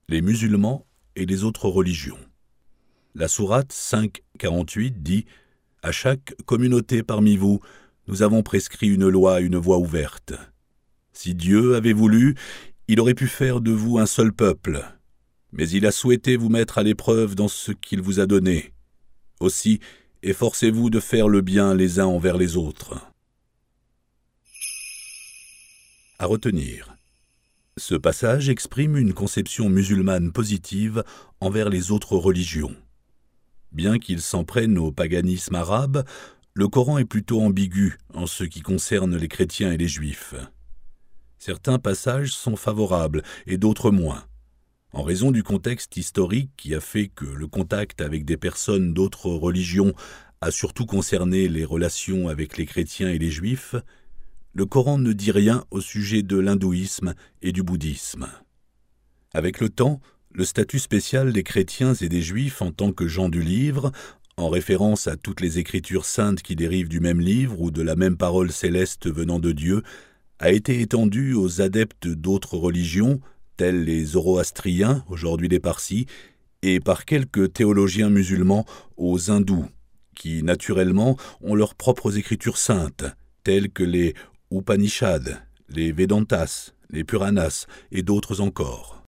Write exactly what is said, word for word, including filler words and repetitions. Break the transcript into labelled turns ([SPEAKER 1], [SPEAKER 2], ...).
[SPEAKER 1] les musulmans et les autres religions. La sourate cinq quarante-huit dit « À chaque communauté parmi vous, nous avons prescrit une loi, une voie ouverte. Si Dieu avait voulu, il aurait pu faire de vous un seul peuple, mais il a souhaité vous mettre à l'épreuve dans ce qu'il vous a donné. Aussi, efforcez-vous de faire le bien les uns envers les autres. » À retenir. Ce passage exprime une conception musulmane positive envers les autres religions. Bien qu'il s'en prenne au paganisme arabe, le Coran est plutôt ambigu en ce qui concerne les chrétiens et les juifs. Certains passages sont favorables et d'autres moins. En raison du contexte historique qui a fait que le contact avec des personnes d'autres religions a surtout concerné les relations avec les chrétiens et les juifs, le Coran ne dit rien au sujet de l'hindouisme et du bouddhisme. Avec le temps, le statut spécial des chrétiens et des juifs en tant que gens du livre, en référence à toutes les écritures saintes qui dérivent du même livre ou de la même parole céleste venant de Dieu, a été étendu aux adeptes d'autres religions, tels les zoroastriens, aujourd'hui les parsis, et par quelques théologiens musulmans aux hindous, qui naturellement ont leurs propres écritures saintes, telles que les Upanishads, les Vedantas, les Puranas et d'autres encore.